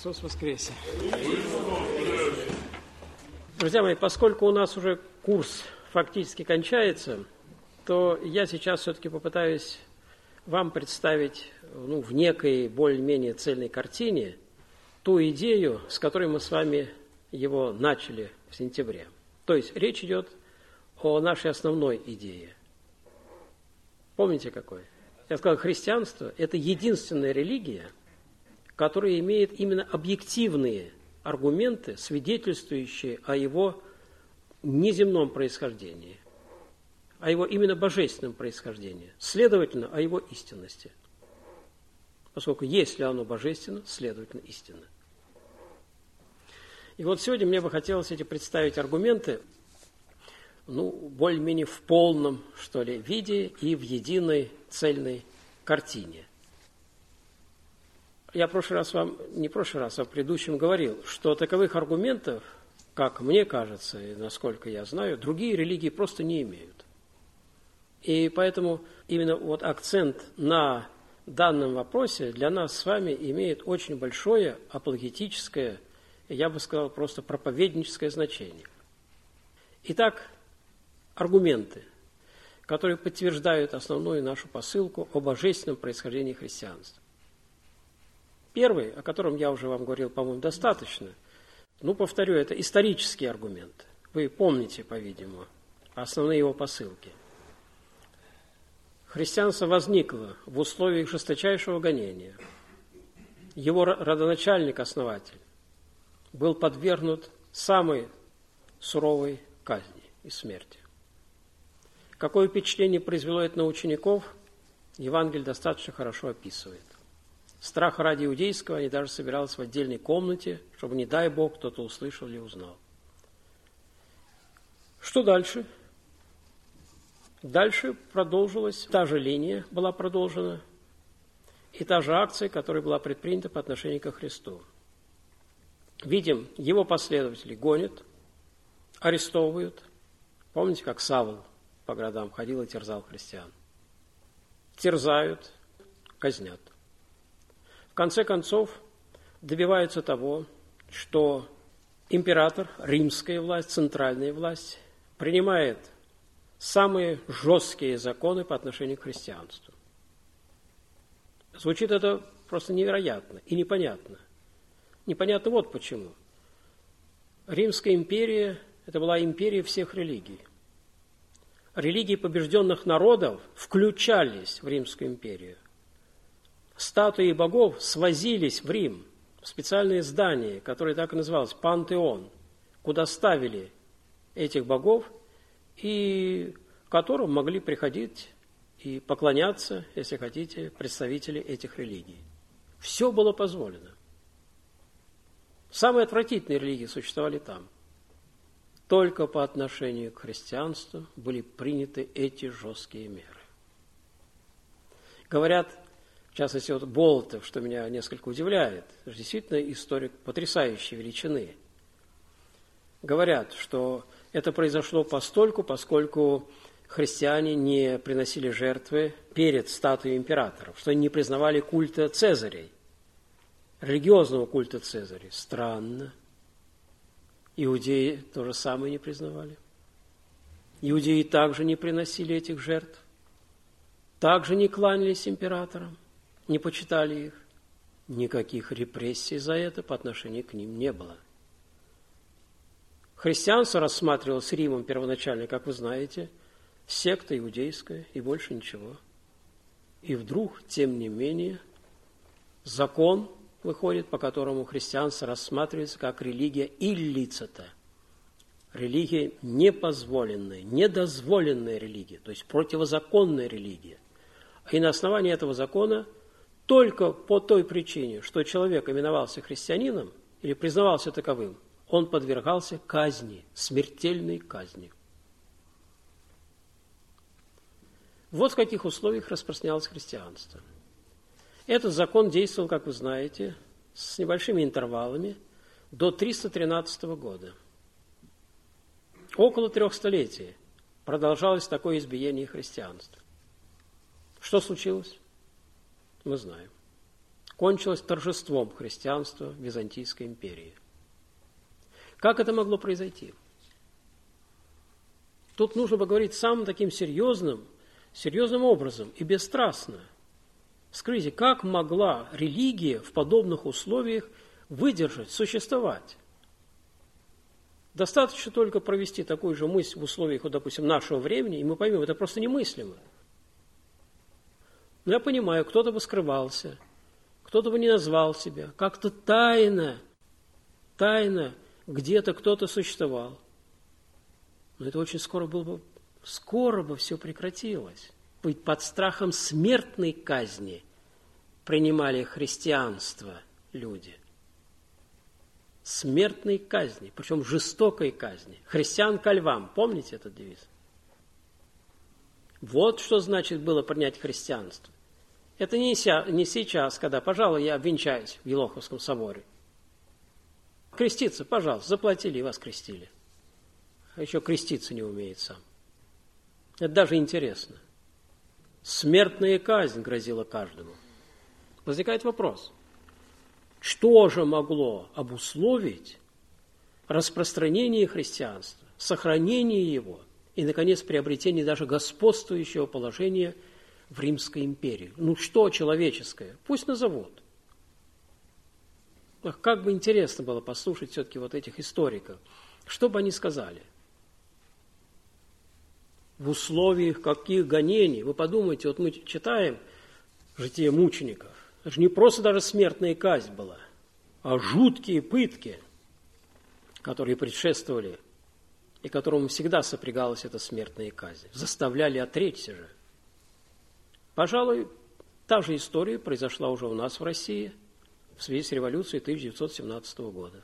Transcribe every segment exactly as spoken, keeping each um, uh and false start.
Христос воскресе! Друзья мои, поскольку у нас уже курс фактически кончается, то я сейчас все-таки попытаюсь вам представить ну, в некой более-менее цельной картине ту идею, с которой мы с вами его начали в сентябре. То есть речь идет о нашей основной идее. Помните какой? Я сказал, христианство – это единственная религия, которая имеет именно объективные аргументы, свидетельствующие о его неземном происхождении, о его именно божественном происхождении, следовательно, о его истинности. Поскольку если оно божественно, следовательно, истинно. И вот сегодня мне бы хотелось эти представить аргументы, ну, более-менее в полном, что ли, виде и в единой цельной картине. Я в прошлый раз вам, не в прошлый раз, а в предыдущем говорил, что таковых аргументов, как мне кажется и насколько я знаю, другие религии просто не имеют. И поэтому именно вот акцент на данном вопросе для нас с вами имеет очень большое апологетическое, я бы сказал, просто проповедническое значение. Итак, аргументы, которые подтверждают основную нашу посылку о божественном происхождении христианства. Первый, о котором я уже вам говорил, по-моему, достаточно, ну, повторю, это исторический аргумент. Вы помните, по-видимому, основные его посылки. Христианство возникло в условиях жесточайшего гонения. Его родоначальник-основатель был подвергнут самой суровой казни и смерти. Какое впечатление произвело это на учеников, Евангелие достаточно хорошо описывает. Страха ради иудейского они даже собирались в отдельной комнате, чтобы, не дай Бог, кто-то услышал или узнал. Что дальше? Дальше продолжилась, та же линия была продолжена, и та же акция, которая была предпринята по отношению ко Христу. Видим, его последователи гонят, арестовывают. Помните, как Савл по городам ходил и терзал христиан? Терзают, казнят. В конце концов, добиваются того, что император, римская власть, центральная власть, принимает самые жесткие законы по отношению к христианству. Звучит это просто невероятно и непонятно. Непонятно вот почему. Римская империя – это была империя всех религий. Религии побежденных народов включались в Римскую империю. Статуи богов свозились в Рим, в специальное здание, которое так и называлось, пантеон, куда ставили этих богов, и к которым могли приходить и поклоняться, если хотите, представители этих религий. Все было позволено. Самые отвратительные религии существовали там. Только по отношению к христианству были приняты эти жесткие меры. Говорят, в частности, вот Болотов, что меня несколько удивляет, действительно историк потрясающей величины. Говорят, что это произошло постольку, поскольку христиане не приносили жертвы перед статуей императоров, что они не признавали культа Цезарей, религиозного культа Цезарей. Странно. Иудеи то же самое не признавали. Иудеи также не приносили этих жертв, также не кланялись императорам, не почитали их. Никаких репрессий за это по отношению к ним не было. Христианство рассматривалось Римом первоначально, как вы знаете, секта иудейская и больше ничего. И вдруг, тем не менее, закон выходит, по которому христианство рассматривается как религия иллицита, религия непозволенная, недозволенная религия, то есть противозаконная религия. И на основании этого закона только по той причине, что человек именовался христианином или признавался таковым, он подвергался казни, смертельной казни. Вот в каких условиях распространялось христианство. Этот закон действовал, как вы знаете, с небольшими интервалами до триста тринадцатого года. Около трех столетий продолжалось такое избиение христианства. Что случилось? Мы знаем. кончилось торжеством христианства в Византийской империи. Как это могло произойти? Тут нужно поговорить самым таким серьезным, серьезным образом и бесстрастно. Скажите, как могла религия в подобных условиях выдержать, существовать? Достаточно только провести такую же мысль в условиях, вот, допустим, нашего времени, и мы поймем, это просто немыслимо. Но я понимаю, кто-то бы скрывался, кто-то бы не назвал себя, как-то тайно, тайно где-то кто-то существовал. Но это очень скоро было бы, скоро бы все прекратилось. Ведь под страхом смертной казни принимали христианство люди. Смертной казни, причем жестокой казни. Христиан ко львам. Помните этот девиз? Вот что значит было принять христианство. Это не сейчас, когда, пожалуй, я обвенчаюсь в Елоховском соборе. Креститься, пожалуйста, заплатили и вас крестили. А еще креститься не умеет сам. Это даже интересно. Смертная казнь грозила каждому. Возникает вопрос. Что же могло обусловить распространение христианства, сохранение его и, наконец, приобретение даже господствующего положения в Римской империи? Ну, что человеческое? Пусть назовут. Ах, как бы интересно было послушать все-таки вот этих историков. Что бы они сказали? В условиях каких гонений? Вы подумайте, вот мы читаем «Житие мучеников». Это же не просто даже смертная казнь была, а жуткие пытки, которые предшествовали и которому всегда сопрягалась эта смертная казнь. Заставляли отречься же. Пожалуй, та же история произошла уже у нас в России в связи с революцией тысяча девятьсот семнадцатого года.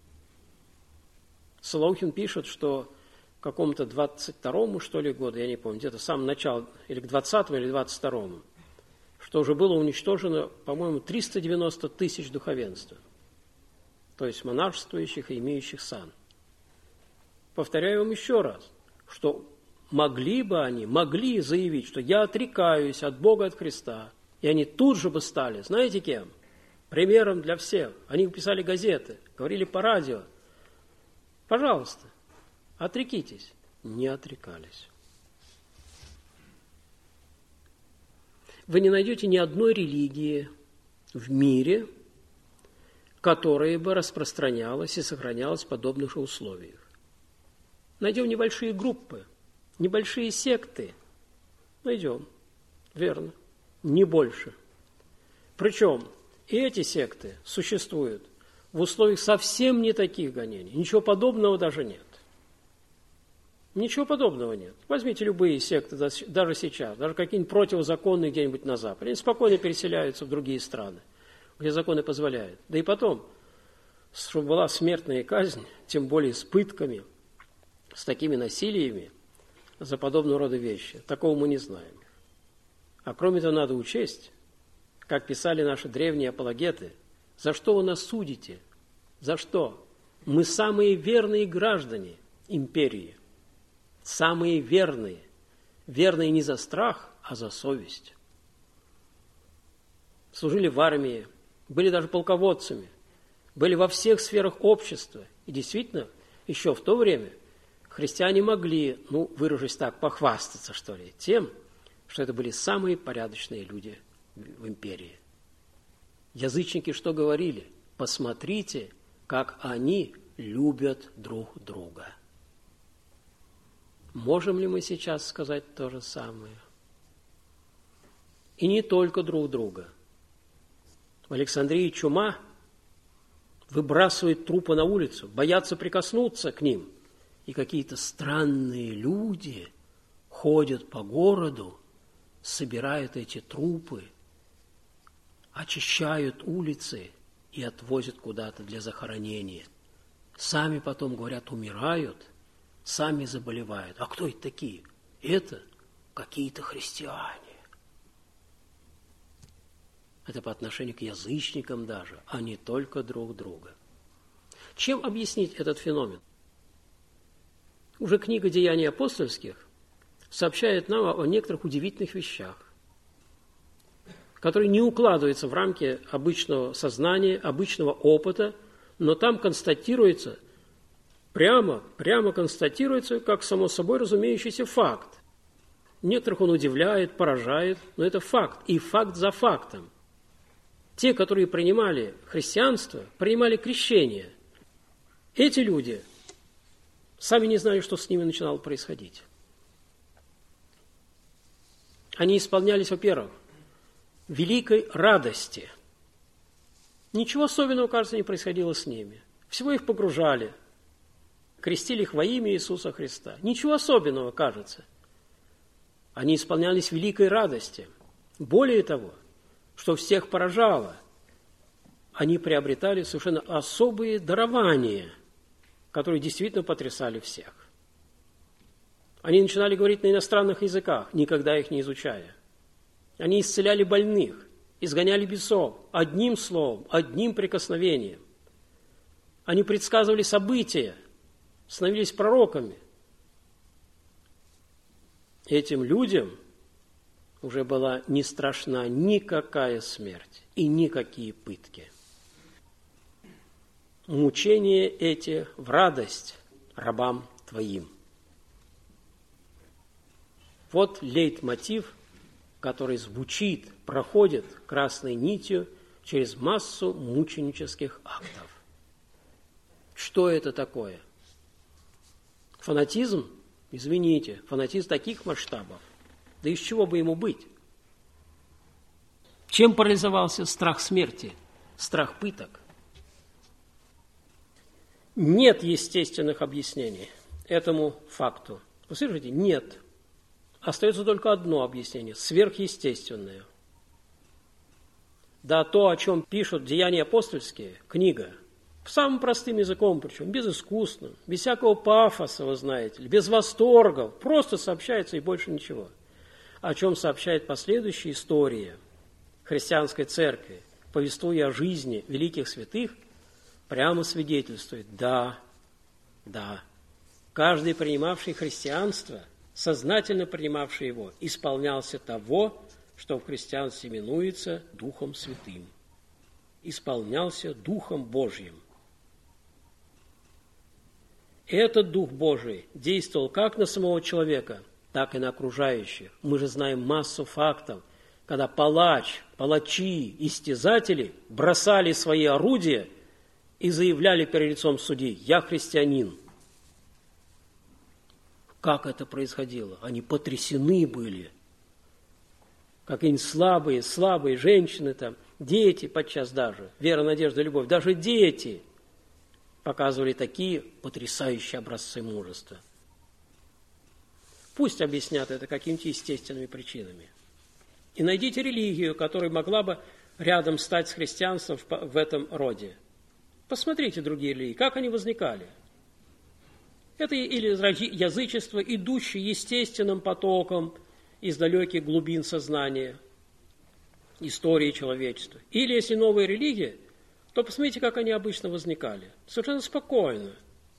Солоухин пишет, что к какому-то двадцать второму, что ли, году, я не помню, где-то с самого начала, или к двадцатому, или двадцать второму, что уже было уничтожено, по-моему, триста девяносто тысяч духовенства, то есть монашествующих и имеющих сан. Повторяю вам еще раз, что могли бы они, могли заявить, что я отрекаюсь от Бога, от Христа, и они тут же бы стали, знаете кем? Примером для всех. Они писали газеты, говорили по радио. Пожалуйста, отрекитесь. Не отрекались. Вы не найдете ни одной религии в мире, которая бы распространялась и сохранялась в подобных же условиях. Найдем небольшие группы, небольшие секты. Найдем, верно, не больше. Причем и эти секты существуют в условиях совсем не таких гонений. Ничего подобного даже нет. Ничего подобного нет. Возьмите любые секты, даже сейчас, даже какие-нибудь противозаконные где-нибудь на Западе. Они спокойно переселяются в другие страны, где законы позволяют. Да и потом, чтобы была смертная казнь, тем более с пытками, с такими насилиями за подобного рода вещи. Такого мы не знаем. А кроме того, надо учесть, как писали наши древние апологеты, за что вы нас судите? За что? Мы самые верные граждане империи. Самые верные. Верные не за страх, а за совесть. Служили в армии, были даже полководцами, были во всех сферах общества. И действительно, еще в то время христиане могли, ну, выражусь так, похвастаться, что ли, тем, что это были самые порядочные люди в империи. Язычники что говорили? Посмотрите, как они любят друг друга. Можем ли мы сейчас сказать то же самое? И не только друг друга. В Александрии чума, выбрасывают трупы на улицу, боятся прикоснуться к ним. И какие-то странные люди ходят по городу, собирают эти трупы, очищают улицы и отвозят куда-то для захоронения. Сами потом, говорят, умирают, сами заболевают. А кто это такие? Это какие-то христиане. Это по отношению к язычникам даже, а не только друг друга. Чем объяснить этот феномен? Уже книга «Деяний апостольских» сообщает нам о некоторых удивительных вещах. который не укладывается в рамки обычного сознания, обычного опыта, но там констатируется, прямо, прямо констатируется, как само собой разумеющийся факт. Некоторых он удивляет, поражает, но это факт, и факт за фактом. Те, которые принимали христианство, принимали крещение. Эти люди сами не знали, что с ними начинало происходить. Они исполнялись, во-первых, великой радости. Ничего особенного, кажется, не происходило с ними. Всего их погружали, крестили их во имя Иисуса Христа. Ничего особенного, кажется. Они исполнялись великой радости. Более того, что всех поражало, они приобретали совершенно особые дарования, которые действительно потрясали всех. Они начинали говорить на иностранных языках, никогда их не изучая. Они исцеляли больных, изгоняли бесов одним словом, одним прикосновением. Они предсказывали события, становились пророками. Этим людям уже была не страшна никакая смерть и никакие пытки. Мучения эти в радость рабам твоим. Вот лейтмотив, который звучит, проходит красной нитью через массу мученических актов. Что это такое? Фанатизм? Извините, фанатизм таких масштабов. Да из чего бы ему быть? Чем парализовался страх смерти, страх пыток? Нет естественных объяснений этому факту. Вы слышите? Нет. Остается только одно объяснение – сверхъестественное. Да, то, о чем пишут «Деяния апостольские», книга, самым простым языком, причем безыскусным, без всякого пафоса, вы знаете, без восторгов, просто сообщается и больше ничего. О чем сообщает последующая история христианской церкви, повествуя о жизни великих святых, прямо свидетельствует: да, да, каждый, принимавший христианство, сознательно принимавший его, исполнялся того, что в христианстве именуется Духом Святым. Исполнялся Духом Божьим. Этот Дух Божий действовал как на самого человека, так и на окружающих. Мы же знаем массу фактов, когда палач, палачи, истязатели бросали свои орудия и заявляли перед лицом судьи: «Я христианин». Как это происходило? Они потрясены были. Какие-нибудь слабые, слабые женщины там, дети подчас даже, вера, надежда, любовь, даже дети показывали такие потрясающие образцы мужества. Пусть объяснят это какими-то естественными причинами. И найдите религию, которая могла бы рядом стать с христианством в этом роде. Посмотрите другие религии, как они возникали. Это или язычество, идущее естественным потоком из далеких глубин сознания, истории человечества. Или, если новая религия, то посмотрите, как они обычно возникали. Совершенно спокойно.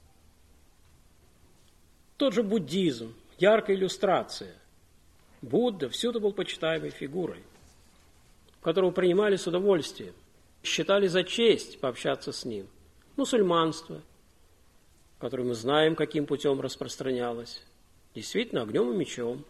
Тот же буддизм, яркая иллюстрация. Будда всюду был почитаемой фигурой, которого принимали с удовольствием, считали за честь пообщаться с ним. Мусульманство, которое мы знаем, каким путем распространялось, действительно огнем и мечом.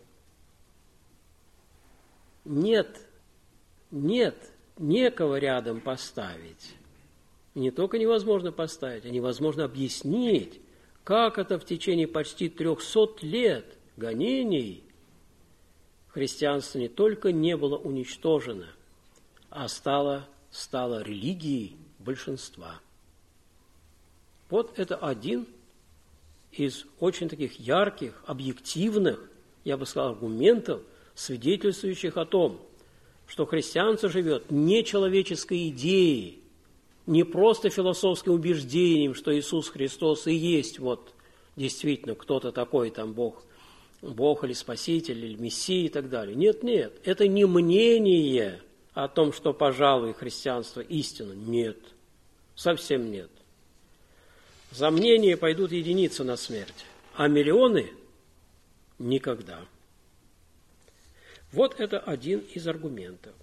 Нет, нет, некого рядом поставить. Не только невозможно поставить, а невозможно объяснить, как это в течение почти трехсот лет гонений христианство не только не было уничтожено, а стало, стало религией большинства. Вот это один из очень таких ярких, объективных, я бы сказал, аргументов, свидетельствующих о том, что христианство живет не человеческой идеей, не просто философским убеждением, что Иисус Христос и есть вот действительно кто-то такой там Бог, Бог или Спаситель, или Мессия и так далее. Нет, нет, это не мнение о том, что, пожалуй, христианство истина. Нет, совсем нет. За мнение пойдут единицы на смерть, а миллионы – никогда. Вот это один из аргументов.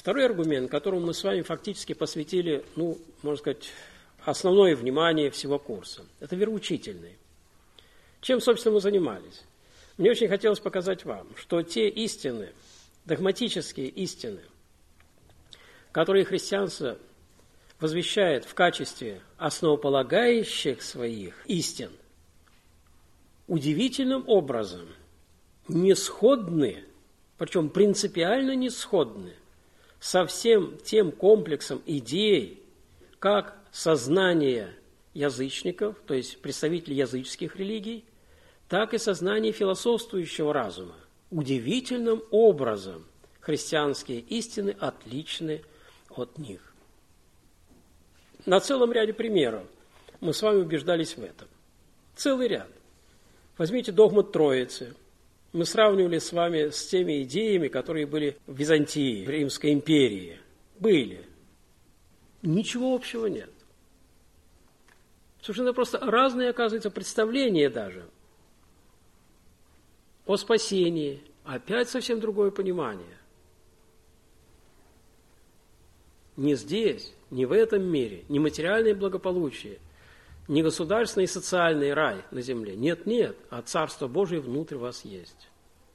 Второй аргумент, которому мы с вами фактически посвятили, ну, можно сказать, основное внимание всего курса, это вероучительный. Чем, собственно, мы занимались? Мне очень хотелось показать вам, что те истины, догматические истины, которые христианство возвещает в качестве основополагающих своих истин, удивительным образом не сходны, причем принципиально не сходны со всем тем комплексом идей, как сознание язычников, то есть представителей языческих религий, так и сознание философствующего разума. Удивительным образом христианские истины отличны от них. На целом ряде примеров мы с вами убеждались в этом. Целый ряд. Возьмите догмат Троицы. Мы сравнивали с вами с теми идеями, которые были в Византии, в Римской империи. Были. Ничего общего нет. Совершенно просто разные, оказывается, представления даже о спасении. Опять совсем другое понимание. Не здесь, не в этом мире, не материальное благополучие, не государственный и социальный рай на земле. Нет, нет, а Царство Божие внутрь вас есть.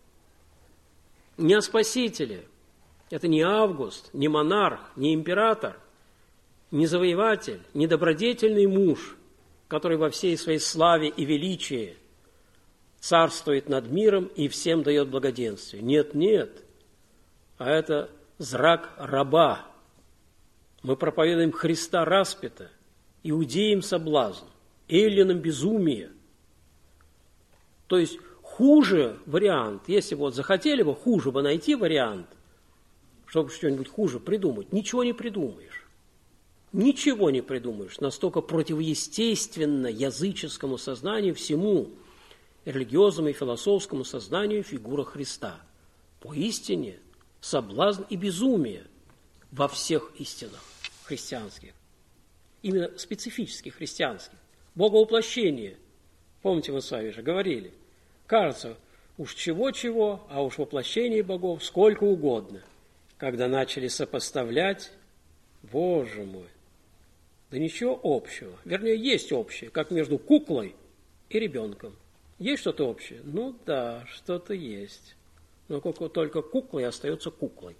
Не о Спасителе. Это не Август, не монарх, не император, не завоеватель, не добродетельный муж, который во всей своей славе и величии царствует над миром и всем дает благоденствие. Нет, нет, а это зрак раба. Мы проповедуем Христа распята, иудеям соблазн, эллинам безумие. То есть хуже вариант, если бы вот захотели бы хуже бы найти вариант, чтобы что-нибудь хуже придумать, ничего не придумаешь. Ничего не придумаешь. Настолько противоестественно языческому сознанию всему, религиозному и философскому сознанию фигура Христа. Поистине соблазн и безумие во всех истинах христианских, именно специфических христианских. Боговоплощение, помните, мы с вами же говорили, кажется, уж чего-чего, а уж воплощение богов сколько угодно. Когда начали сопоставлять, Боже мой, да ничего общего. Вернее, есть общее, как между куклой и ребенком. Есть что-то общее? Ну да, что-то есть. Но только куклой остается куклой.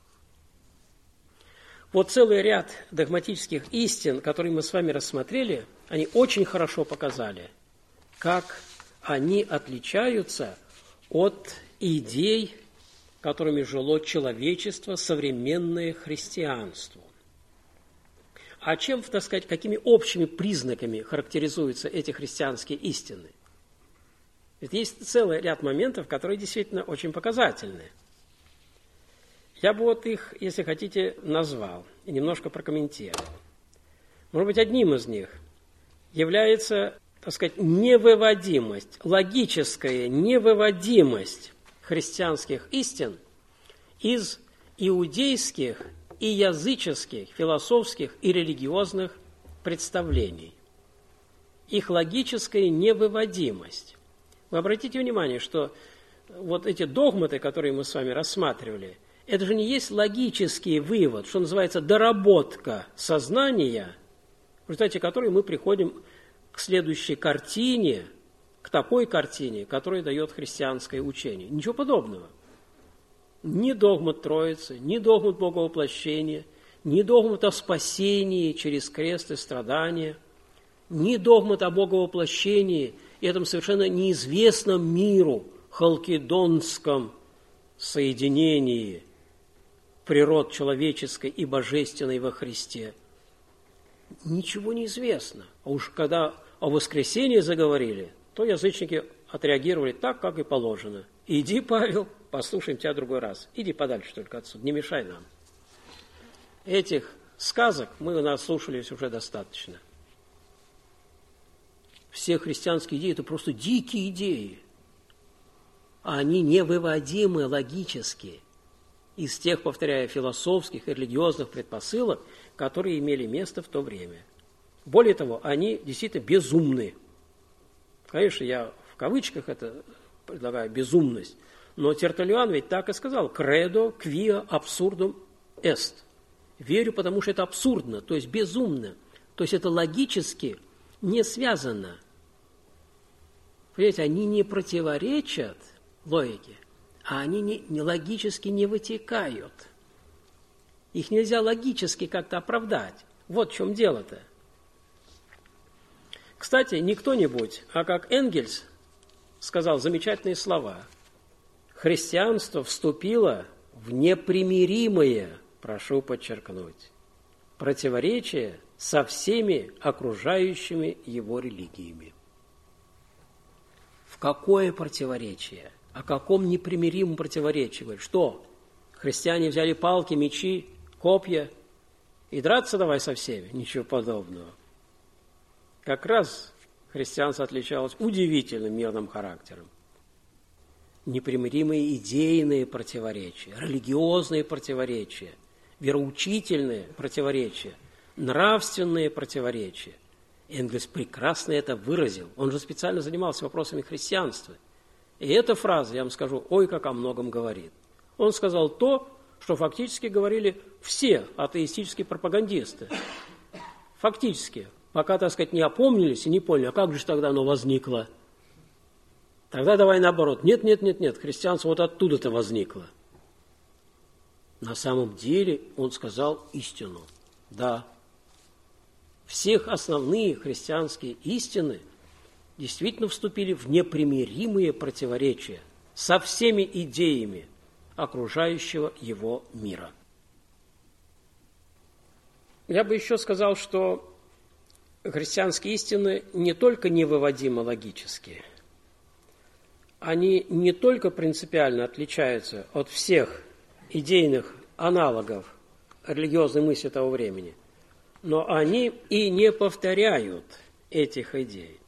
Вот целый ряд догматических истин, которые мы с вами рассмотрели, они очень хорошо показали, как они отличаются от идей, которыми жило человечество, современное христианство. А чем, так сказать, какими общими признаками характеризуются эти христианские истины? Ведь есть целый ряд моментов, которые действительно очень показательны. Я бы вот их, если хотите, назвал и немножко прокомментировал. Может быть, одним из них является, так сказать, невыводимость, логическая невыводимость христианских истин из иудейских и языческих, философских и религиозных представлений. Их логическая невыводимость. Вы обратите внимание, что вот эти догматы, которые мы с вами рассматривали, это же не есть логический вывод, что называется доработка сознания, в результате которой мы приходим к следующей картине, к такой картине, которую дает христианское учение. Ничего подобного. Ни догмат Троицы, ни догмат Боговоплощения, ни догмат о спасении через крест и страдания, ни догмат о Боговоплощении и этом совершенно неизвестном миру, халкидонском соединении природ человеческой и божественной во Христе. Ничего не известно. А уж когда о воскресении заговорили, то язычники отреагировали так, как и положено. Иди, Павел, послушаем тебя в другой раз. Иди подальше только отсюда, не мешай нам. Этих сказок мы наслушались уже достаточно. Все христианские идеи – это просто дикие идеи. А они невыводимы логически из тех, повторяю, философских и религиозных предпосылок, которые имели место в то время. Более того, они действительно безумны. Конечно, я в кавычках это предлагаю, безумность, но Тертуллиан ведь так и сказал: «Кредо, квиа, абсурдум эст. Верю, потому что это абсурдно, то есть безумно. То есть это логически не связано. Понимаете, они не противоречат логике, а они не, не логически не вытекают. Их нельзя логически как-то оправдать. Вот в чем дело-то. Кстати, не кто-нибудь, а как Энгельс сказал замечательные слова. Христианство вступило в непримиримое, прошу подчеркнуть, противоречие со всеми окружающими его религиями. В какое противоречие? О каком непримиримом противоречии? Говорит, что? Христиане взяли палки, мечи, копья и драться давай со всеми? Ничего подобного. Как раз христианство отличалось удивительным мирным характером. Непримиримые идейные противоречия, религиозные противоречия, вероучительные противоречия, нравственные противоречия. Энгельс прекрасно это выразил. Он же специально занимался вопросами христианства. И эта фраза, я вам скажу, ой, как о многом говорит. Он сказал то, что фактически говорили все атеистические пропагандисты. Фактически. Пока, так сказать, не опомнились и не поняли, а как же тогда оно возникло? Тогда давай наоборот. Нет, нет, нет, нет, христианство вот оттуда-то возникло. На самом деле он сказал истину. Да, всех основные христианские истины действительно вступили в непримиримые противоречия со всеми идеями окружающего его мира. Я бы еще сказал, что христианские истины не только невыводимы логически, они не только принципиально отличаются от всех идейных аналогов религиозной мысли того времени, но они и не повторяют этих идей.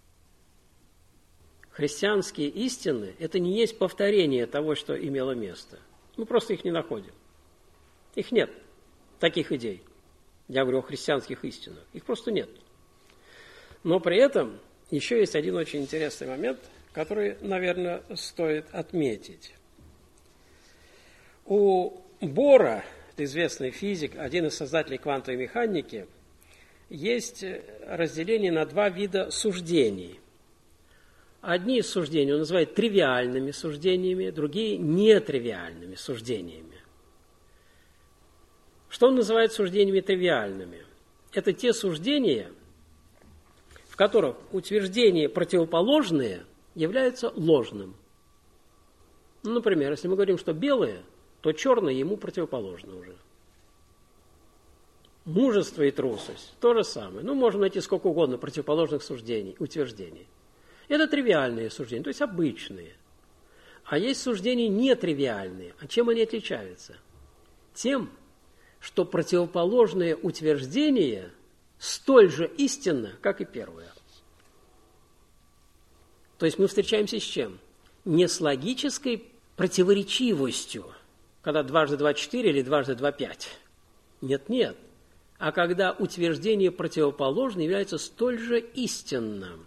Христианские истины – это не есть повторение того, что имело место. Мы просто их не находим. Их нет, таких идей. Я говорю о христианских истинах. Их просто нет. Но при этом еще есть один очень интересный момент, который, наверное, стоит отметить. У Бора, это известный физик, один из создателей квантовой механики, есть разделение на два вида суждений. Одни из суждений он называет тривиальными суждениями, другие – нетривиальными суждениями. Что он называет суждениями тривиальными? Это те суждения, в которых утверждения противоположные являются ложным. Ну, например, если мы говорим, что белое, то черное ему противоположно уже. Мужество и трусость – то же самое. Ну, можно найти сколько угодно противоположных суждений, утверждений. Это тривиальные суждения, то есть обычные. А есть суждения нетривиальные. А чем они отличаются? Тем, что противоположное утверждение столь же истинно, как и первое. То есть мы встречаемся с чем? Не с логической противоречивостью, когда дважды два – четыре или дважды два – пять. Нет-нет. А когда утверждение противоположное является столь же истинным.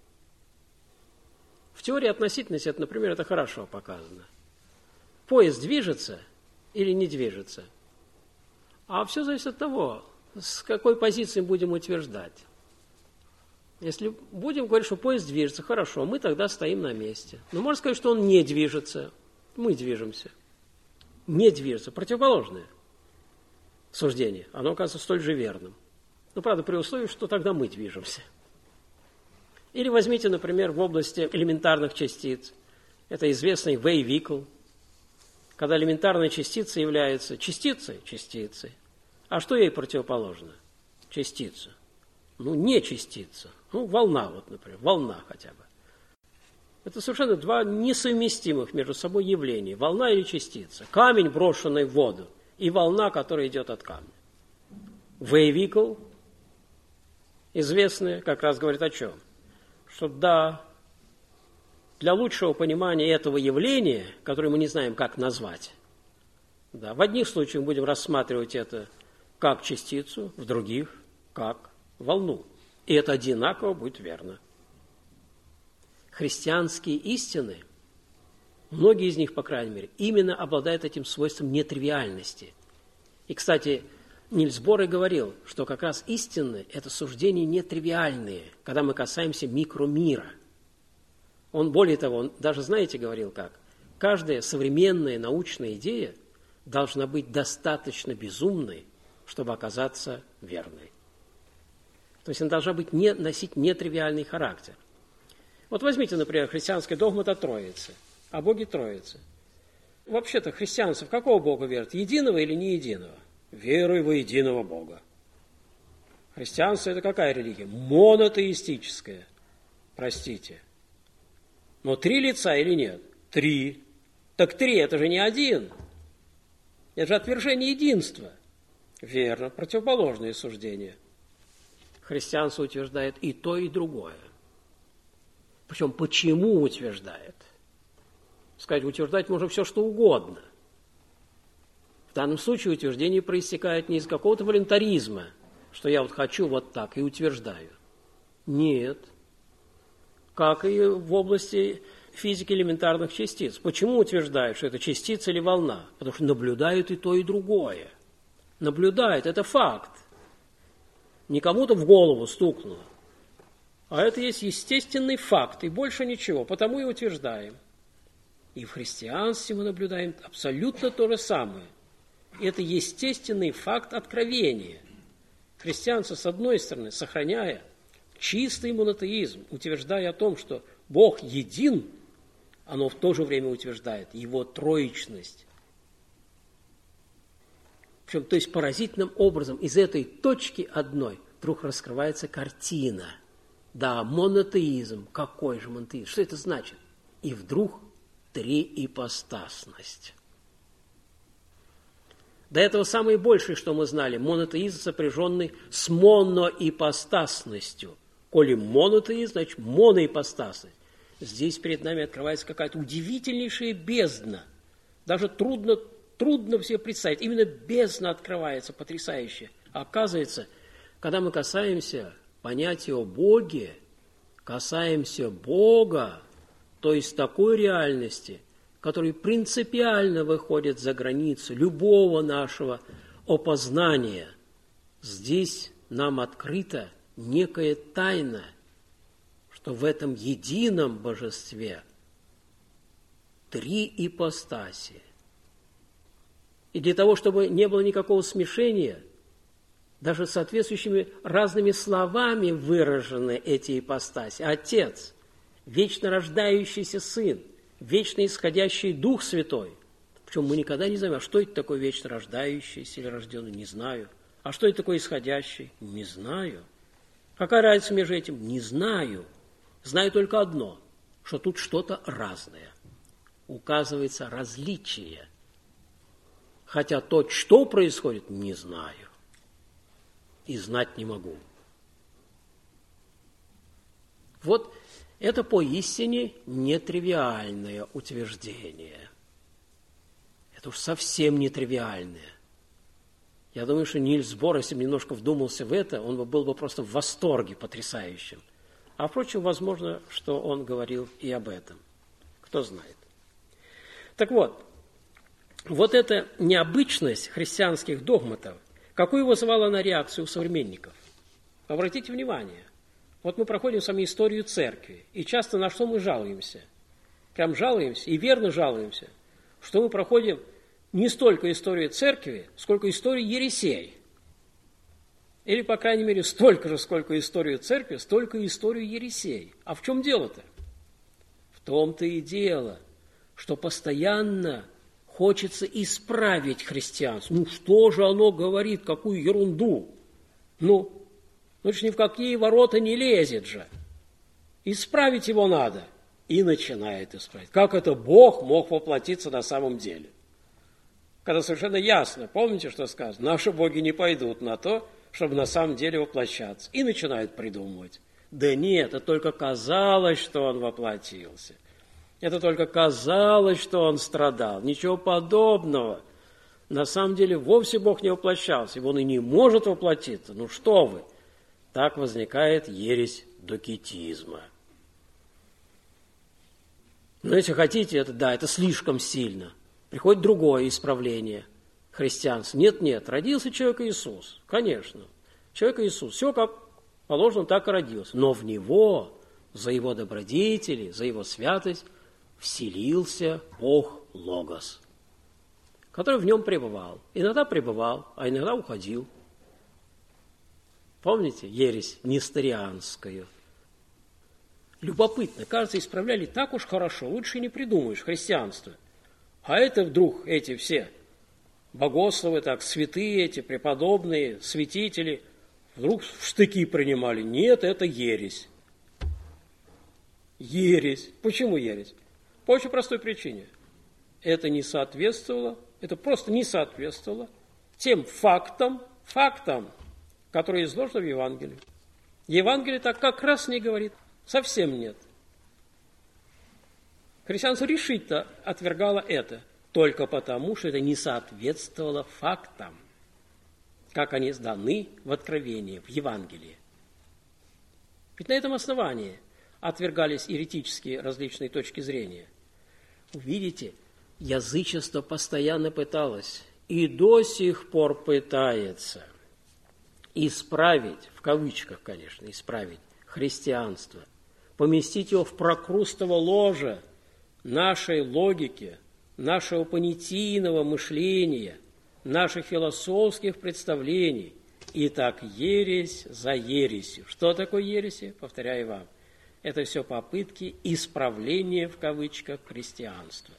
В теории относительности, это, например, это хорошо показано. Поезд движется или не движется. А все зависит от того, с какой позиции будем утверждать. Если будем говорить, что поезд движется, хорошо, мы тогда стоим на месте. Но можно сказать, что он не движется, мы движемся. Не движется, противоположное суждение, оно оказывается столь же верным. Ну, правда, при условии, что тогда мы движемся. Или возьмите, например, в области элементарных частиц. Это известный wave-vehicle, когда элементарная частица является частицей частицы. А что ей противоположно? Частица. Ну, не частица. Ну, волна, вот, например, волна хотя бы. Это совершенно два несовместимых между собой явления. Волна или частица. Камень, брошенный в воду, и волна, которая идет от камня. Wave-vehicle, известный, как раз говорит о чем? Что да, для лучшего понимания этого явления, которое мы не знаем, как назвать, да, в одних случаях мы будем рассматривать это как частицу, в других как волну. И это одинаково будет верно. Христианские истины, многие из них, по крайней мере, именно обладают этим свойством нетривиальности. И, кстати, Нильс Бор и говорил, что как раз истинные – это суждения нетривиальные, когда мы касаемся микромира. Он, более того, он даже, знаете, говорил как? Каждая современная научная идея должна быть достаточно безумной, чтобы оказаться верной. То есть она должна быть не, носить нетривиальный характер. Вот возьмите, например, христианская догма о Троице, о Боге Троице. Вообще-то христианство в какого Бога верят? Единого или не единого? Веруй во единого Бога. Христианство – это какая религия? Монотеистическая. Простите. Но три лица или нет? Три. Так три – это же не один. Это же отвержение единства. Верно, противоположные суждения. Христианство утверждает и то, и другое. Причем почему утверждает? Сказать, утверждать можно все, что угодно. В данном случае утверждение проистекает не из какого-то волюнтаризма, что я вот хочу вот так и утверждаю. Нет. Как и в области физики элементарных частиц. Почему утверждают, что это частица или волна? Потому что наблюдают и то, и другое. Наблюдают, это факт. Не кому-то в голову стукнуло. А это есть естественный факт, и больше ничего. Потому и утверждаем. И в христианстве мы наблюдаем абсолютно то же самое. Это естественный факт откровения. Христианство, с одной стороны, сохраняя чистый монотеизм, утверждая о том, что Бог един, оно в то же время утверждает его троичность. Причем, то есть поразительным образом из этой точки одной вдруг раскрывается картина. Да, монотеизм. Какой же монотеизм? Что это значит? И вдруг триипостасность. До этого самое большее, что мы знали, монотеизм, сопряженный с моноипостасностью. Коли монотеизм, значит моноипостасность. Здесь перед нами открывается какая-то удивительнейшая бездна. Даже трудно, трудно себе представить. Именно бездна открывается, потрясающе. Оказывается, когда мы касаемся понятия о Боге, касаемся Бога, то есть такой реальности, который принципиально выходит за границу любого нашего опознания, здесь нам открыта некая тайна, что в этом едином божестве три ипостаси. И для того, чтобы не было никакого смешения, даже соответствующими разными словами выражены эти ипостаси. Отец, вечно рождающийся Сын, вечно исходящий Дух Святой. Причем мы никогда не знаем, а что это такое вечно рождающийся или рожденный, не знаю. А что это такое исходящий? Не знаю. Какая разница между этим? Не знаю. Знаю только одно, что тут что-то разное. Указывается различие. Хотя то, что происходит, не знаю. И знать не могу. Вот это поистине нетривиальное утверждение. Это уж совсем нетривиальное. Я думаю, что Нильс Бор, если бы немножко вдумался в это, он бы был бы просто в восторге потрясающим. А, впрочем, возможно, что он говорил и об этом. Кто знает. Так вот, вот эта необычность христианских догматов, какую вызывала она реакцию у современников? Обратите внимание. Вот мы проходим с вами историю церкви, и часто на что мы жалуемся? Прям жалуемся, и верно жалуемся, что мы проходим не столько историю церкви, сколько историю ересей. Или, по крайней мере, столько же, сколько историю церкви, столько и историю ересей. А в чем дело-то? В том-то и дело, что постоянно хочется исправить христианство. Ну, что же оно говорит, какую ерунду? Ну, ну, ни в какие ворота не лезет же. Исправить его надо. И начинает исправить. Как это Бог мог воплотиться на самом деле? Когда совершенно ясно, помните, что сказано? Наши боги не пойдут на то, чтобы на самом деле воплощаться. И начинают придумывать. Да нет, это только казалось, что он воплотился. Это только казалось, что он страдал. Ничего подобного. На самом деле вовсе Бог не воплощался. Он и не может воплотиться. Ну что вы? Так возникает ересь докетизма. Но если хотите, это да, это слишком сильно. Приходит другое исправление. христианства. Нет, нет, родился человек Иисус, конечно. Человек Иисус, все как положено, так и родился. Но в него, за его добродетели, за его святость, вселился Бог Логос, который в нем пребывал. Иногда пребывал, а иногда уходил. Помните ересь несторианскую? Любопытно, кажется, исправляли так уж хорошо, лучше не придумаешь христианство. А это вдруг эти все богословы, так, святые эти, преподобные, святители, вдруг в штыки принимали. Нет, это ересь. Ересь. Почему ересь? По очень простой причине. Это не соответствовало, это просто не соответствовало тем фактам, фактам, которые изложены в Евангелии. Евангелие так как раз не говорит. Совсем нет. Христианство решительно отвергало это, только потому, что это не соответствовало фактам, как они даны в Откровении, в Евангелии. Ведь на этом основании отвергались еретические различные точки зрения. Увидите, язычество постоянно пыталось и до сих пор пытается исправить, в кавычках, конечно, исправить христианство, поместить его в прокрустово ложе нашей логики, нашего понятийного мышления, наших философских представлений. И так ересь за ересью. Что такое ереси? Повторяю вам. Это все попытки исправления, в кавычках, христианства.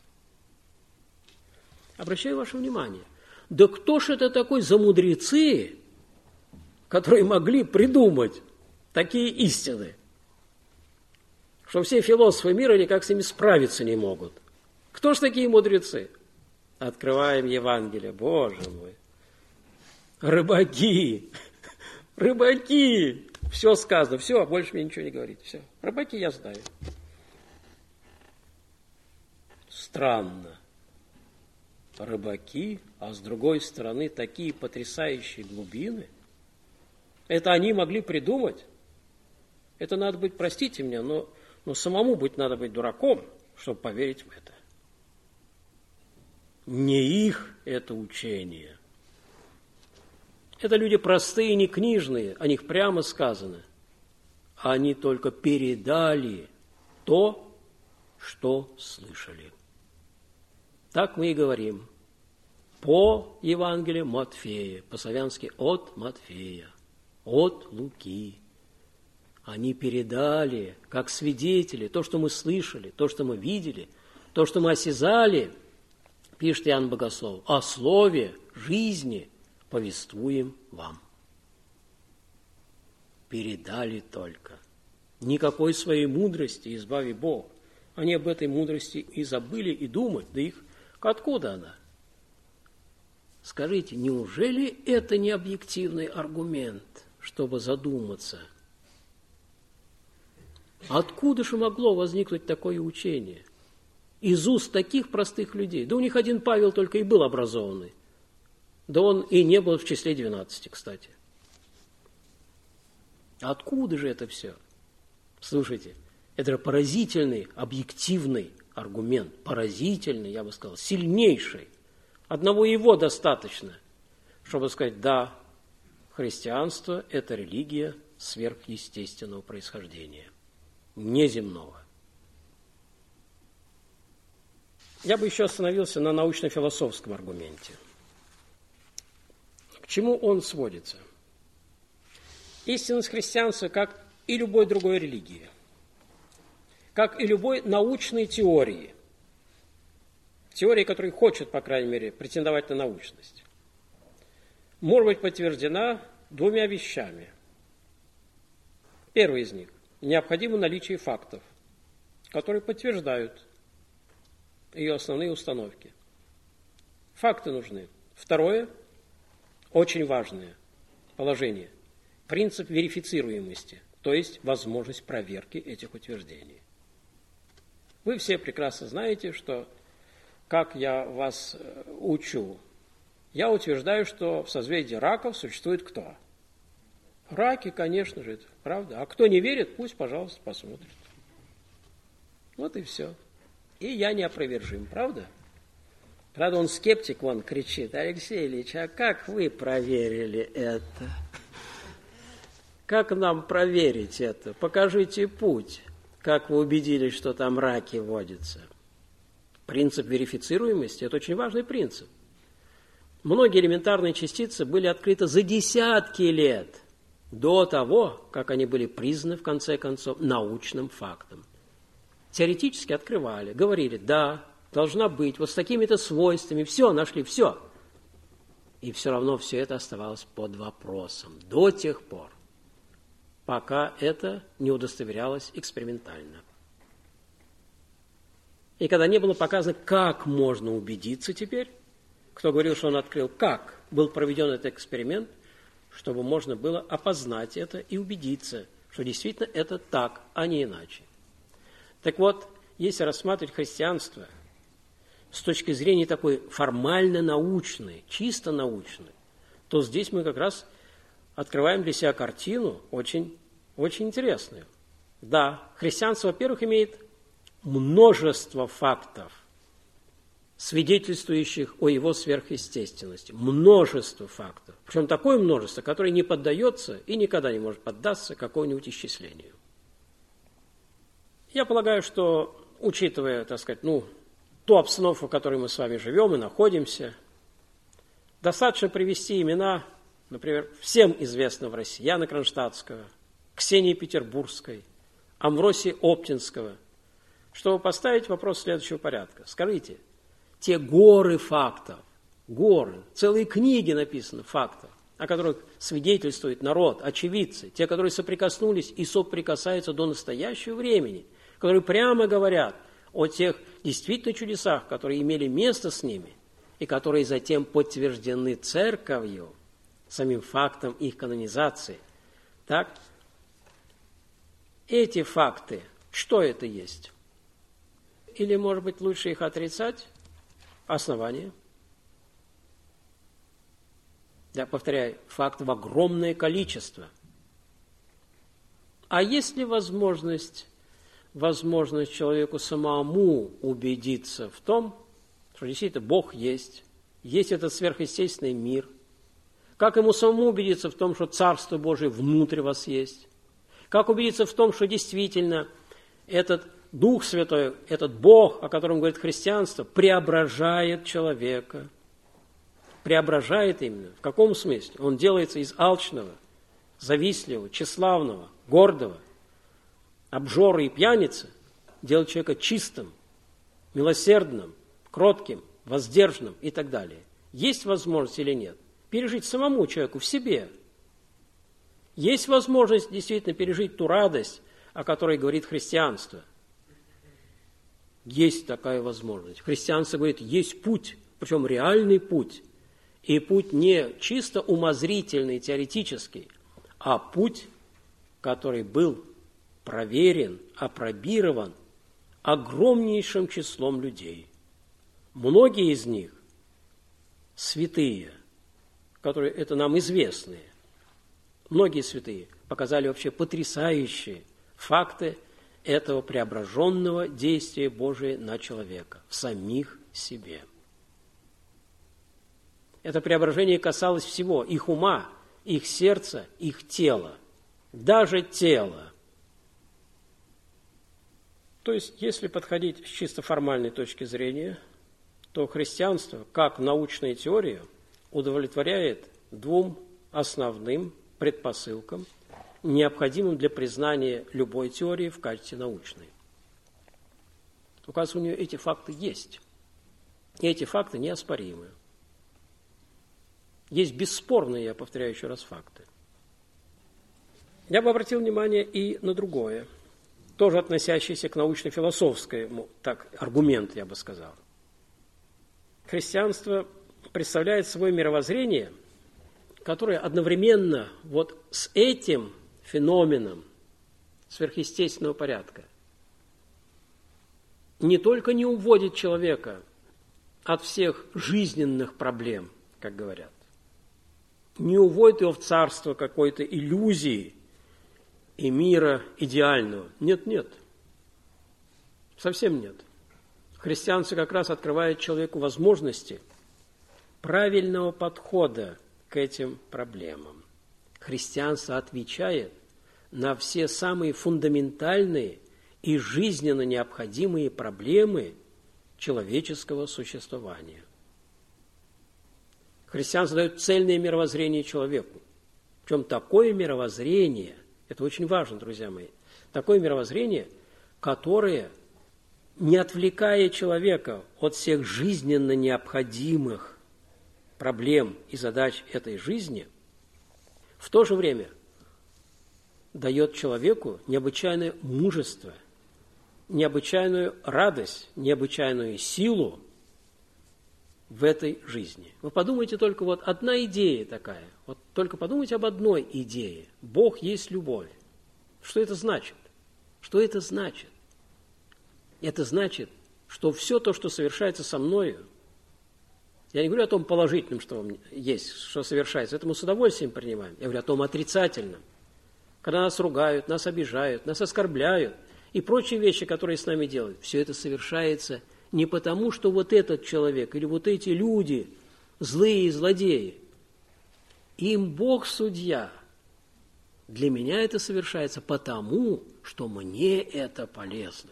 Обращаю ваше внимание. Да кто ж это такой за мудрецы, которые могли придумать такие истины, что все философы мира никак с ними справиться не могут? Кто ж такие мудрецы? Открываем Евангелие. Боже мой. Рыбаки. Рыбаки. Все сказано. Все, больше мне ничего не говорить. Все. Рыбаки я знаю. Странно. Рыбаки, а с другой стороны такие потрясающие глубины. Это они могли придумать. Это надо быть, простите меня, но, но самому быть надо быть дураком, чтобы поверить в это. Не их это учение. Это люди простые, не книжные, о них прямо сказано. Они только передали то, что слышали. Так мы и говорим. По Евангелию Матфея, по-славянски от Матфея, от Луки. Они передали, как свидетели, то, что мы слышали, то, что мы видели, то, что мы осязали, пишет Иоанн Богослов, о слове жизни повествуем вам. Передали только. Никакой своей мудрости, избави Бог. Они об этой мудрости и забыли, и думать. Да их откуда она? Скажите, неужели это не объективный аргумент, чтобы задуматься? Откуда же могло возникнуть такое учение? Из уст таких простых людей. Да у них один Павел только и был образованный. Да он и не был в числе двенадцати, кстати. Откуда же это все? Слушайте, это же поразительный, объективный аргумент. Поразительный, я бы сказал, сильнейший. Одного его достаточно, чтобы сказать, да, христианство – это религия сверхъестественного происхождения, неземного. Я бы еще остановился на научно-философском аргументе. К чему он сводится? Истинность христианства, как и любой другой религии, как и любой научной теории, теории, которая хочет, по крайней мере, претендовать на научность, может быть подтверждена двумя вещами. Первый из них – необходимо наличие фактов, которые подтверждают ее основные установки. Факты нужны. Второе, очень важное положение – принцип верифицируемости, то есть возможность проверки этих утверждений. Вы все прекрасно знаете, что, как я вас учу, я утверждаю, что в созвездии раков существует кто? Раки, конечно же, это правда. А кто не верит, пусть, пожалуйста, посмотрит. Вот и все. И я неопровержим, правда? Правда, он скептик, вон кричит: Алексей Ильич, а как вы проверили это? Как нам проверить это? Покажите путь, как вы убедились, что там раки водятся. Принцип верифицируемости – это очень важный принцип. Многие элементарные частицы были открыты за десятки лет до того, как они были признаны, в конце концов, научным фактом. Теоретически открывали, говорили: да, должна быть вот с такими-то свойствами, все, нашли, все. И все равно все это оставалось под вопросом до тех пор, пока это не удостоверялось экспериментально. И когда не было показано, как можно убедиться теперь, кто говорил, что он открыл, как был проведен этот эксперимент, чтобы можно было опознать это и убедиться, что действительно это так, а не иначе. Так вот, если рассматривать христианство с точки зрения такой формально-научной, чисто научной, то здесь мы как раз открываем для себя картину очень, очень интересную. Да, христианство, во-первых, имеет множество фактов, свидетельствующих о его сверхъестественности. Множество фактов. Причем такое множество, которое не поддается и никогда не может поддаться какому-нибудь исчислению. Я полагаю, что, учитывая, так сказать, ну, ту обстановку, в которой мы с вами живем и находимся, достаточно привести имена, например, всем известного в России Яна Кронштадтского, Ксении Петербургской, Амвросия Оптинского, чтобы поставить вопрос следующего порядка. Скажите, те горы фактов, горы, целые книги написаны фактов, о которых свидетельствует народ, очевидцы, те, которые соприкоснулись и соприкасаются до настоящего времени, которые прямо говорят о тех действительно чудесах, которые имели место с ними, и которые затем подтверждены церковью, самим фактом их канонизации. Так, эти факты, что это есть? Или, может быть, лучше их отрицать? Основание. Я повторяю, фактов огромное количество. А есть ли возможность, возможность человеку самому убедиться в том, что действительно Бог есть, есть этот сверхъестественный мир? Как ему самому убедиться в том, что Царство Божие внутри вас есть? Как убедиться в том, что действительно этот Дух Святой, этот Бог, о котором говорит христианство, преображает человека? Преображает именно. В каком смысле? Он делается из алчного, завистливого, тщеславного, гордого, обжоры и пьяницы, делает человека чистым, милосердным, кротким, воздержанным и так далее. Есть возможность или нет? Пережить самому человеку в себе. Есть возможность действительно пережить ту радость, о которой говорит христианство. Есть такая возможность. Христианство говорит, есть путь, причем реальный путь. И путь не чисто умозрительный, теоретический, а путь, который был проверен, апробирован огромнейшим числом людей. Многие из них святые, которые это нам известные, многие святые показали вообще потрясающие факты этого преображенного действия Божия на человека, в самих себе. Это преображение касалось всего, их ума, их сердца, их тела, даже тела. То есть, если подходить с чисто формальной точки зрения, то христианство, как научная теория, удовлетворяет двум основным предпосылкам, необходимым для признания любой теории в качестве научной. Оказывается, у нее эти факты есть. И эти факты неоспоримы. Есть бесспорные, я повторяю еще раз, факты. Я бы обратил внимание и на другое, тоже относящееся к научно-философскому, так, аргумент, я бы сказал. Христианство представляет собой мировоззрение, которое одновременно вот с этим феноменом сверхъестественного порядка не только не уводит человека от всех жизненных проблем, как говорят, не уводит его в царство какой-то иллюзии и мира идеального. Нет, нет. Совсем нет. Христианство как раз открывает человеку возможности правильного подхода к этим проблемам. Христианство отвечает на все самые фундаментальные и жизненно необходимые проблемы человеческого существования. Христианство дает цельное мировоззрение человеку. Причем такое мировоззрение, это очень важно, друзья мои, такое мировоззрение, которое, не отвлекая человека от всех жизненно необходимых проблем и задач этой жизни, в то же время дает человеку необычайное мужество, необычайную радость, необычайную силу в этой жизни. Вы подумайте только, вот одна идея такая, вот только подумайте об одной идее. Бог есть любовь. Что это значит? Что это значит? Это значит, что все то, что совершается со мною, я не говорю о том положительном, что есть, что совершается, это мы с удовольствием принимаем. Я говорю о том отрицательном. Когда нас ругают, нас обижают, нас оскорбляют и прочие вещи, которые с нами делают, все это совершается не потому, что вот этот человек или вот эти люди злые злодеи. Им Бог судья. Для меня это совершается потому, что мне это полезно.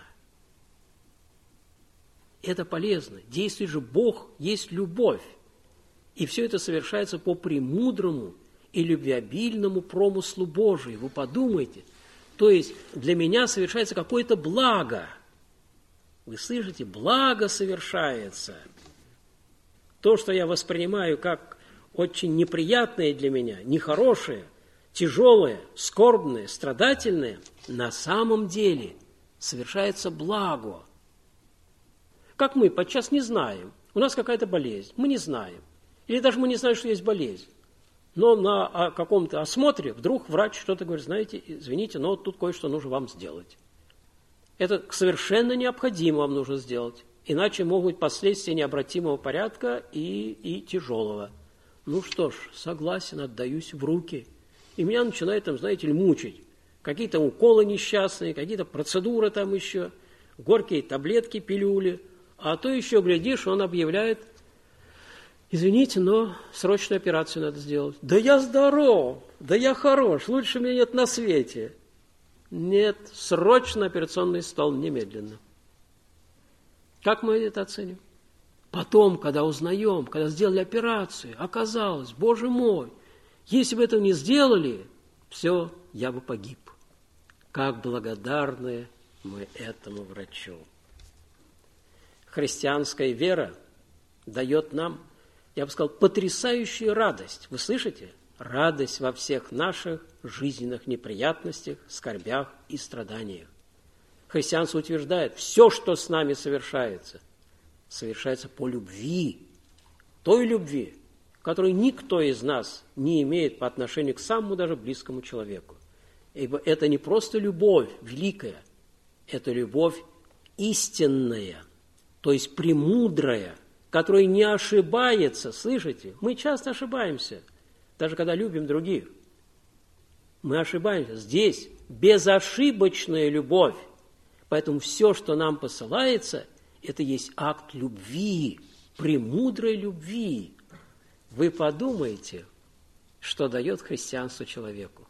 Это полезно. Действует же Бог, есть любовь. И все это совершается по премудрому и любвеобильному промыслу Божию. Вы подумайте. То есть для меня совершается какое-то благо. Вы слышите? Благо совершается. То, что я воспринимаю как очень неприятное для меня, нехорошее, тяжелое, скорбное, страдательное, на самом деле совершается благо. Как мы подчас не знаем, у нас какая-то болезнь, мы не знаем. Или даже мы не знаем, что есть болезнь. Но на каком-то осмотре вдруг врач что-то говорит, знаете, извините, но тут кое-что нужно вам сделать. Это совершенно необходимо вам нужно сделать, иначе могут быть последствия необратимого порядка и, и тяжелого. Ну что ж, согласен, отдаюсь в руки. И меня начинает там, знаете ли, мучить. Какие-то уколы несчастные, какие-то процедуры там еще, горькие таблетки, пилюли. А то еще, глядишь, он объявляет, извините, но срочную операцию надо сделать. Да я здоров, да я хорош, лучше меня нет на свете. Нет, срочно операционный стол, немедленно. Как мы это оценим? Потом, когда узнаем, когда сделали операцию, оказалось, Боже мой, если бы этого не сделали, все, я бы погиб. Как благодарны мы этому врачу. Христианская вера дает нам, я бы сказал, потрясающую радость. Вы слышите? Радость во всех наших жизненных неприятностях, скорбях и страданиях. Христианство утверждает, все, что с нами совершается, совершается по любви, той любви, которой никто из нас не имеет по отношению к самому даже близкому человеку. Ибо это не просто любовь великая, это любовь истинная, то есть премудрая, которая не ошибается. Слышите? Мы часто ошибаемся, даже когда любим других. Мы ошибаемся. Здесь безошибочная любовь. Поэтому все, что нам посылается, это есть акт любви, премудрой любви. Вы подумайте, что дает христианство человеку.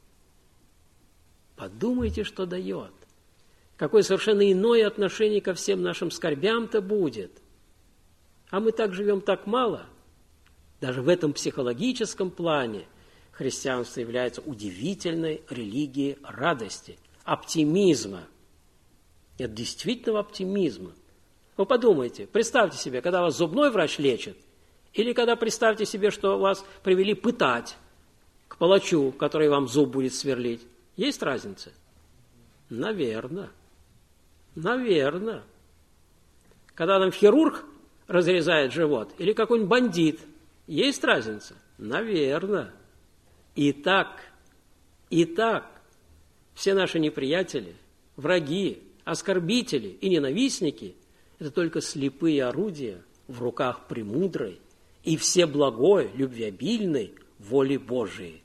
Подумайте, что дает. Какое совершенно иное отношение ко всем нашим скорбям-то будет. А мы так живем так мало. Даже в этом психологическом плане христианство является удивительной религией радости, оптимизма. Это действительно оптимизма. Вы подумайте, представьте себе, когда вас зубной врач лечит, или когда представьте себе, что вас привели пытать к палачу, который вам зуб будет сверлить. Есть разница? Наверное. Наверное. Когда нам хирург разрезает живот, или какой-нибудь бандит, есть разница? Наверное. Итак, итак, все наши неприятели, враги, оскорбители и ненавистники – это только слепые орудия в руках премудрой и всеблагой, любвеобильной воли Божией.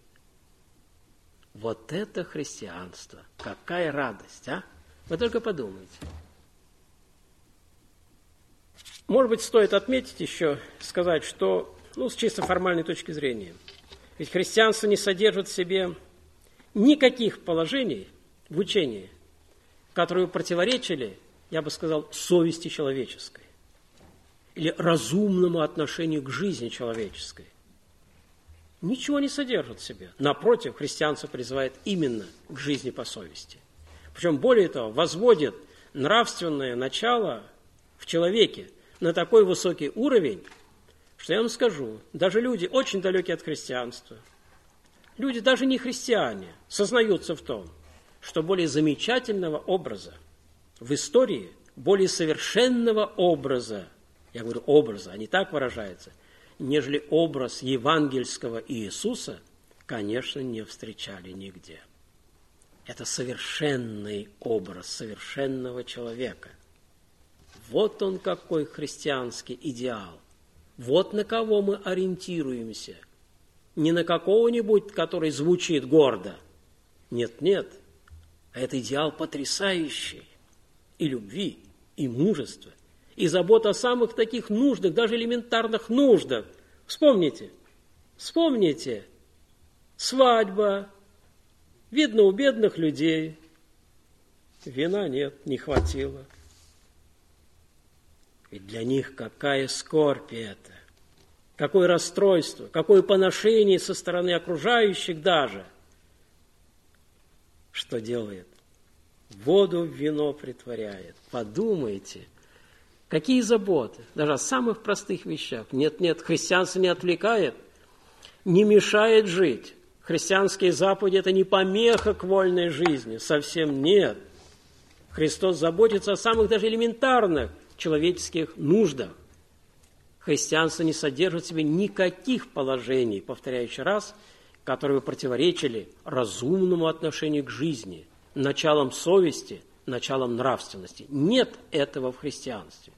Вот это христианство! Какая радость, а? Вы только подумайте. Может быть, стоит отметить еще, сказать, что, ну, с чисто формальной точки зрения, ведь христианство не содержит в себе никаких положений в учении, которые противоречили, я бы сказал, совести человеческой или разумному отношению к жизни человеческой. Ничего не содержит в себе. Напротив, христианство призывает именно к жизни по совести. Причем, более того, возводит нравственное начало в человеке на такой высокий уровень, что я вам скажу, даже люди, очень далекие от христианства, люди, даже не христиане, сознаются в том, что более замечательного образа в истории, более совершенного образа, я говорю образа, а не так выражается, нежели образ евангельского Иисуса, конечно, не встречали нигде. Это совершенный образ совершенного человека. Вот он какой христианский идеал. Вот на кого мы ориентируемся. Не на какого-нибудь, который звучит гордо. Нет, нет. Это идеал потрясающий. И любви, и мужества, и забота о самых таких нуждах, даже элементарных нуждах. Вспомните, вспомните, свадьба, видно у бедных людей, вина нет, не хватило. Ведь для них какая скорбь это, какое расстройство, какое поношение со стороны окружающих даже. Что делает? Воду в вино притворяет. Подумайте, какие заботы, даже о самых простых вещах. Нет-нет, христианство не отвлекает, не мешает жить. Христианские заповеди – это не помеха к вольной жизни, совсем нет. Христос заботится о самых даже элементарных человеческих нуждах. Христианство не содержит в себе никаких положений, повторяю еще раз, которые бы противоречили разумному отношению к жизни, началом совести, началом нравственности. Нет этого в христианстве.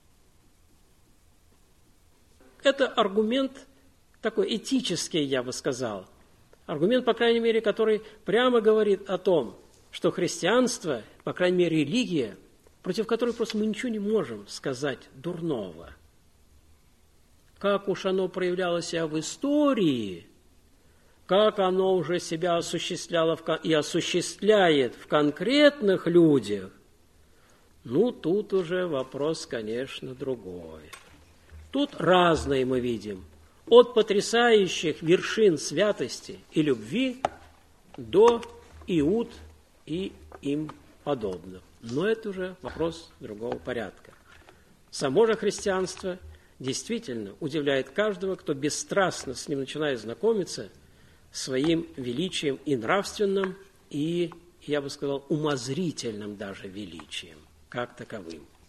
Это аргумент такой этический, я бы сказал. Аргумент, по крайней мере, который прямо говорит о том, что христианство, по крайней мере, религия, против которой просто мы ничего не можем сказать дурного. Как уж оно проявляло себя в истории, как оно уже себя осуществляло и осуществляет в конкретных людях, ну, тут уже вопрос, конечно, другой. Тут разные мы видим. От потрясающих вершин святости и любви до Иуд и им подобных. Но это уже вопрос другого порядка. Само же христианство действительно удивляет каждого, кто бесстрастно с ним начинает знакомиться, своим величием и нравственным, и, я бы сказал, умозрительным даже величием, как таковым.